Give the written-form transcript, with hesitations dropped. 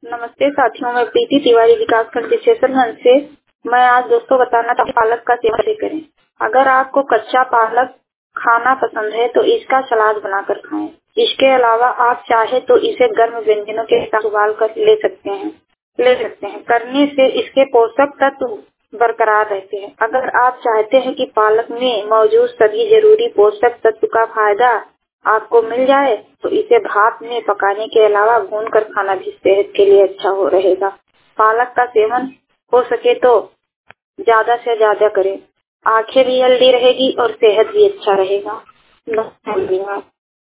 नमस्ते साथियों, मैं प्रीति तिवारी विकासखंड विशेषरगंज से। मैं आज दोस्तों बताना चाहती हूँ पालक का सेवन कैसे करें। अगर आपको कच्चा पालक खाना पसंद है तो इसका सलाद बनाकर खाएं। इसके अलावा आप चाहे तो इसे गर्म व्यंजनों के साथ उबाल कर ले सकते हैं। करने से इसके पोषक तत्व बरकरार रहते हैं। अगर आप चाहते हैं कि पालक में मौजूद सभी जरूरी पोषक तत्व का फायदा आपको मिल जाए तो इसे भाप में पकाने के अलावा भूनकर खाना भी सेहत के लिए अच्छा हो रहेगा। पालक का सेवन हो सके तो ज्यादा से ज्यादा करें। आंखें भी हेल्दी रहेगी और सेहत भी अच्छा रहेगा। धन्यवाद।